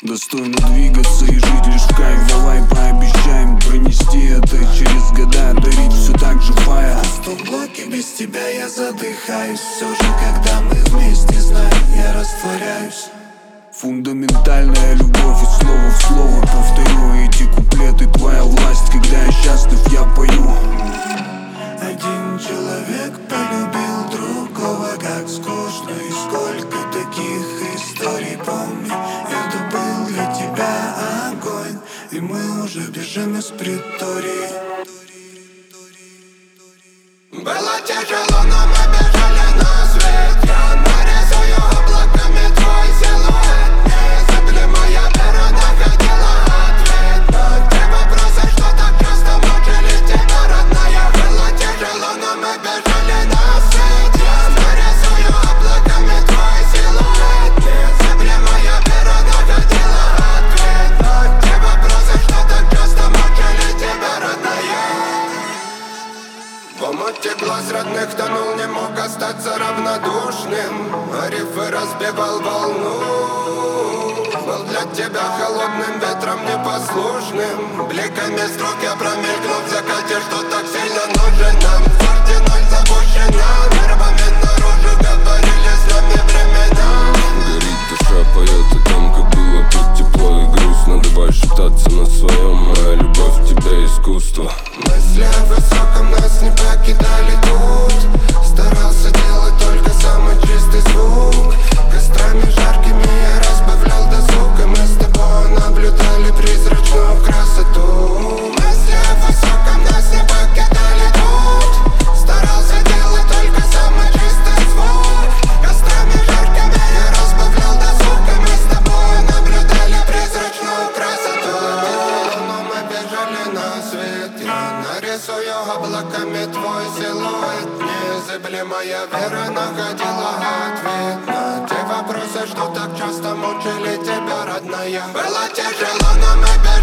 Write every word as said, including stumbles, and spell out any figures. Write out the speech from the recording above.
Достойно двигаться и жить лишь в кайф. Давай пообещаем пронести это через года, дарить все так же фая. В том блоке без тебя я задыхаюсь. Все же, когда мы вместе, знай, я растворяюсь. Фундаментальная любовь, и слово в слово повторю эти куплеты. Твоя власть, когда я счастлив, я пою. Один человек полюбил другого, как скучно. И сколько таких историй, помни, это был для тебя огонь. И мы уже бежим из притории. Было тяжело, но мы бежали на свет. Я нарисую облаками твой силуэт. Незыблемая вера находила ответ на те вопросы, что так часто мучили тебя, родная. Было тяжело, но мы бежали на свет. Я нарисую облаками твой силуэт. Незыблемая вера находила ответ на те вопросы, что так часто мучили тебя, родная. В омуте глаз родных тонул, не мог остаться равнодушным. А рифы разбивал волну. Был для тебя холодным ветром непослушным. Бликами строк я промелькнул в закате, что так сильно нужен нам. В форте ноль запущена, нервами наружу говорили с нами времена. Горит душа, поет о том, как было тут тепло и грустно. Давай шептаться на своем, моя любовь в тебе искусство. Мысли о высоком нас не покидали тут. Старался делать только самый чистый звук. Кострами жаркими я разбавлял досуг. И мы с тобой наблюдали призрачную красоту. Мысли о высоком нас не покидали тут. Старался делать только самый чистый звук. Кострами жаркими я разбавлял досуг. И мы с тобой наблюдали призрачную красоту. Но мы бежали на свет. Я нарисую облаками твой силуэт. Незыблемая вера находила ответ на те вопросы, что так часто мучили тебя, родная. Было тяжело, но мы бежали.